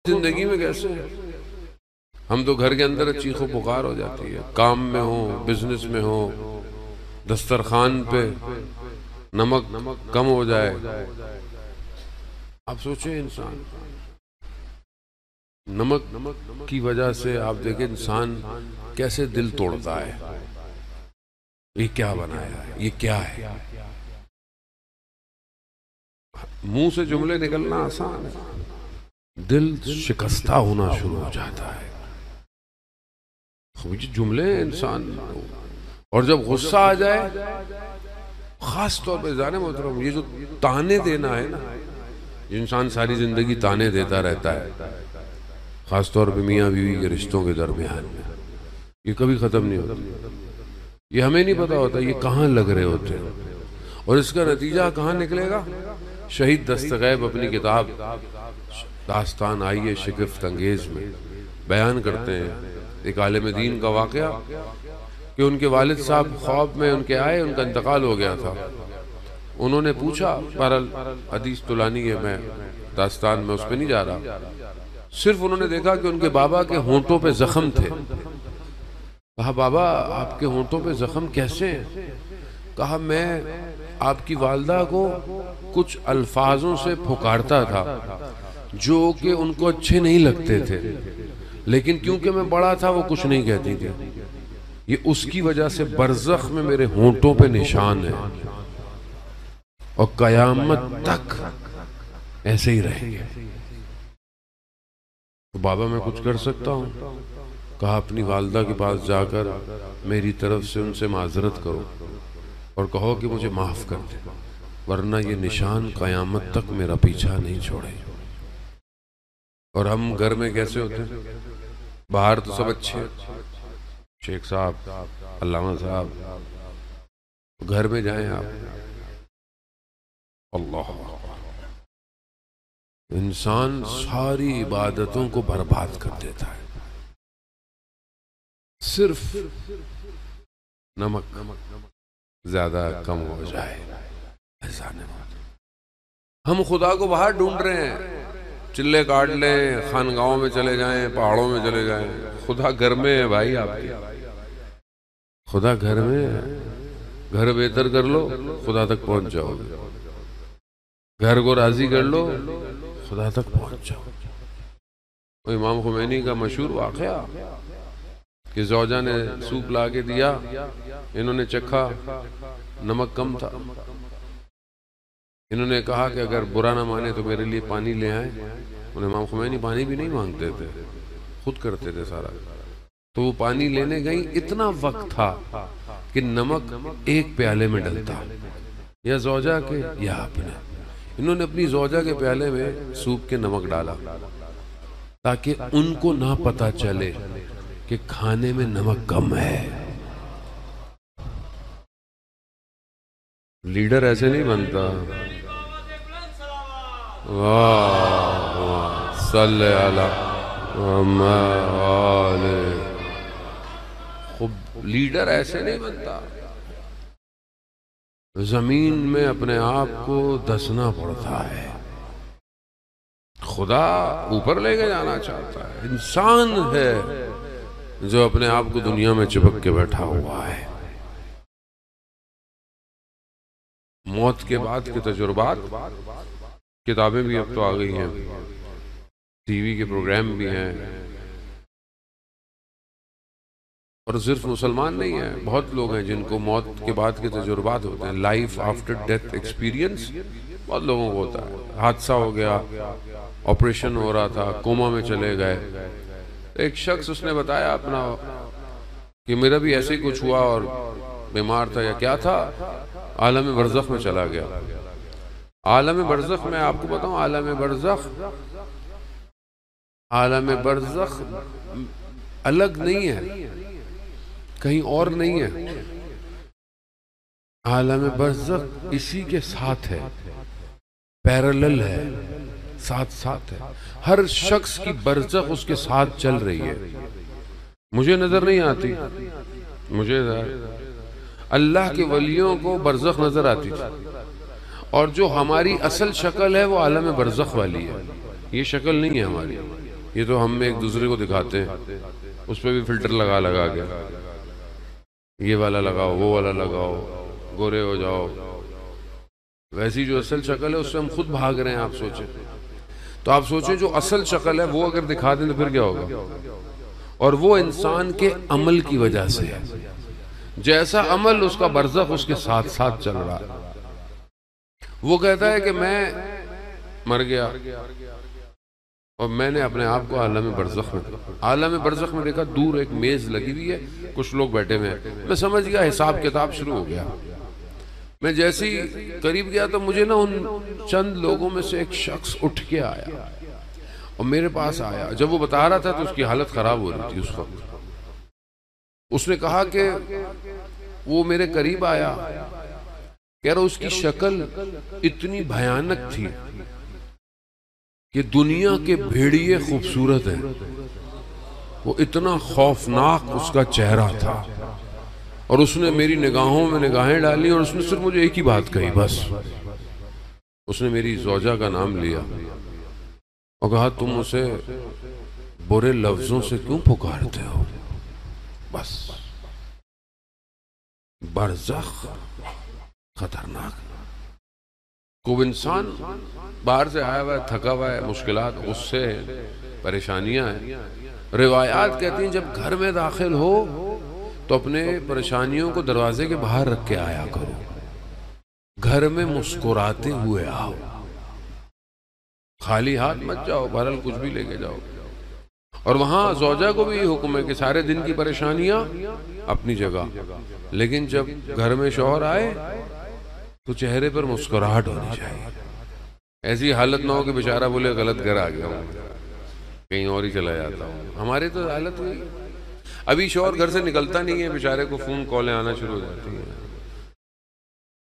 زندگی میں کیسے ہیں؟ ہم تو گھر کے اندر چیخ و پکار ہو جاتی ہے، کام میں ہو، بزنس میں ہو، دسترخوان پہ نمک کم ہو جائے، آپ سوچیں انسان نمک کی وجہ سے آپ دیکھیں انسان کیسے دل توڑتا ہے، یہ کیا بنایا ہے، یہ کیا ہے۔ منہ سے جملے نکلنا آسان ہے، دل شکستہ ہونا شروع ہو جاتا ہے۔ جملے انسان، اور جب غصہ آ جائے، خاص طور پہ جانے محترم یہ جو تانے دینا ہے نا، انسان ساری زندگی تانے دیتا رہتا ہے، خاص طور پہ میاں بیوی کے رشتوں کے درمیان میں، یہ کبھی ختم نہیں ہوتا، یہ ہمیں نہیں پتا ہوتا یہ کہاں لگ رہے ہوتے ہیں، اور اس کا نتیجہ کہاں نکلے گا۔ شہید دستغیب اپنی کتاب داستان آئیے شگفت انگیز میں بیان کرتے ہیں ایک عالم دین کا واقعہ کہ ان کے والد صاحب خواب میں ان کے آئے، ان کا انتقال ہو گیا تھا۔ انہوں نے پوچھا، بہرحال حدیث طولانی ہے، میں داستان میں اس پہ نہیں جا رہا، صرف انہوں نے دیکھا کہ ان کے بابا کے ہونٹوں پہ زخم تھے۔ کہا بابا آپ کے ہونٹوں پہ زخم کیسے ہیں؟ کہا میں آپ کی والدہ کو کچھ الفاظوں سے پھکارتا تھا جو کہ ان کو اچھے نہیں لگتے تھے، لیکن کیونکہ میں بڑا تھا وہ کچھ نہیں کہتی تھی، یہ اس کی وجہ سے برزخ میں میرے ہونٹوں پہ نشان ہے اور قیامت تک ایسے ہی رہیں گے۔ تو بابا میں کچھ کر سکتا ہوں؟ کہا اپنی والدہ کے پاس جا کر میری طرف سے ان سے معذرت کرو اور کہو کہ مجھے معاف کر دے، ورنہ یہ نشان قیامت تک میرا پیچھا نہیں چھوڑے۔ اور ہم گھر میں کیسے ہوتے ہیں؟ باہر تو سب اچھے، شیخ صاحب، علامہ صاحب، گھر میں جائیں آپ، اللہ، انسان ساری عبادتوں کو برباد کر دیتا ہے، صرف نمک زیادہ کم ہو جائے۔ ہم خدا کو باہر ڈھونڈ رہے ہیں، چلے کاٹ لیں، خانقاہوں میں چلے جائیں، پہاڑوں میں چلے جائیں، خدا گھر میں ہے بھائی، آپ کے خدا گھر میں ہے۔ گھر بہتر کر لو، خدا تک پہنچ جاؤ گے، گھر کو راضی کر لو، خدا تک پہنچ جاؤ گے۔ امام خمینی کا مشہور واقعہ کہ زوجہ نے سوپ لا کے دیا، انہوں نے چکھا، نمک کم تھا، انہوں نے کہا کہ اگر برا نہ مانے تو میرے لیے پانی لے آئیں۔ انہیں امام خمینی پانی بھی نہیں مانگتے تھے، خود کرتے تھے سارا، تو وہ پانی لینے گئیں، اتنا وقت تھا کہ نمک ایک پیالے میں ڈلتا، یا زوجہ کے یا اپنے۔ انہوں نے اپنی زوجہ کے پیالے میں سوپ کے نمک ڈالا تاکہ ان کو نہ پتا چلے کہ کھانے میں نمک کم ہے۔ لیڈر ایسے نہیں بنتا، واہ واہ صلی علی محمد، خب لیڈر ایسے نہیں بنتا، زمین میں اپنے آپ کو دسنا پڑتا ہے۔ خدا اوپر لے کے جانا چاہتا ہے، انسان ہے جو اپنے آپ کو دنیا میں چپک کے بیٹھا ہوا ہے۔ موت کے بعد کے تجربات، کتابیں بھی اب تو آ گئی ہیں، ٹی وی کے پروگرام بھی ہیں، اور صرف مسلمان نہیں ہیں، بہت لوگ ہیں جن کو موت کے بعد کے تجربات ہوتے ہیں، لائف آفٹر ڈیتھ ایکسپیرینس بہت لوگوں کو ہوتا ہے۔ حادثہ ہو گیا، آپریشن ہو رہا تھا، کوما میں چلے گئے، ایک شخص اس نے بتایا اپنا کہ میرا بھی ایسے ہی کچھ ہوا اور بیمار تھا، یا کیا تھا، عالم برزخ میں چلا گیا۔ عالم برزخ میں آپ کو بتاؤں، عالم برزخ الگ نہیں ہے، کہیں اور نہیں ہے، عالم برزخ اسی کے ساتھ ہے، پیرالل ہے، ساتھ ساتھ ہے، ہر شخص کی برزخ اس کے ساتھ چل رہی ہے۔ مجھے نظر نہیں آتی، مجھے اللہ کے ولیوں کو برزخ نظر آتی تھی، اور جو ہماری اصل شکل ہے وہ عالم برزخ والی ہے، یہ شکل نہیں ہے ہماری۔ یہ تو ہم ایک دوسرے کو دکھاتے ہیں، اس پہ بھی فلٹر لگا کے یہ والا لگاؤ، وہ والا لگاؤ، گورے ہو جاؤ. ویسی جو اصل شکل ہے اس سے ہم خود بھاگ رہے ہیں. آپ سوچیں تو آپ سوچیں جو اصل شکل ہے وہ اگر دکھا دیں تو پھر کیا ہوگا؟ اور وہ انسان کے عمل کی وجہ سے ہے. جیسا عمل اس کا برزخ اس کے ساتھ ساتھ چل رہا ہے. وہ کہتا ہے کہ میں مر گیا اور میں نے اپنے آپ کو عالم برزخ میں دیکھا. دور ایک میز لگی ہوئی ہے، کچھ لوگ بیٹھے ہوئے ہیں. میں سمجھ گیا حساب کتاب شروع ہو گیا. میں جیسے ہی قریب گیا تو مجھے نا ان چند لوگوں میں سے ایک شخص اٹھ کے آیا اور میرے پاس آیا. جب وہ بتا رہا تھا تو اس کی حالت خراب ہو رہی تھی اس وقت. اس نے کہا کہ وہ میرے قریب آیا، کہہ رہا اس کی شکل اتنی بھیانک تھی کہ دنیا کے بھیڑیے خوبصورت ہیں. وہ اتنا خوفناک اس کا چہرہ تھا. اور اس نے میری نگاہوں میں نگاہیں ڈالی اور اس نے صرف مجھے ایک ہی بات کہی بس. اس نے میری زوجہ کا نام لیا اور کہا تم اسے برے لفظوں سے کیوں پکارتے ہو؟ بس. برزخ خطرناک. کوئی انسان باہر سے آیا ہوا ہے، تھکا ہوا ہے، مشکلات، غصے، پریشانیاں ہیں. روایات کہتی ہیں جب گھر میں داخل ہو تو اپنے پریشانیوں کو دروازے کے باہر رکھ کے آیا کرو. گھر میں مسکراتے ہوئے آؤ، خالی ہاتھ مت جاؤ، بہرحال کچھ بھی لے کے جاؤ. اور وہاں زوجہ کو بھی یہ حکم ہے کہ سارے دن کی پریشانیاں اپنی جگہ، لیکن جب گھر میں شوہر آئے تو چہرے پر مسکراہٹ ہونی چاہیے. ایسی حالت نہ ہو کہ بیچارہ بولے غلط گھر آ گیا ہوں، کہیں اور ہی چلا جاتا ہوں. ہماری تو حالت ہوئی. ابھی شوہر گھر سے نکلتا نہیں ہے، بیچارے کو فون کالیں آنا شروع ہو جاتی ہیں.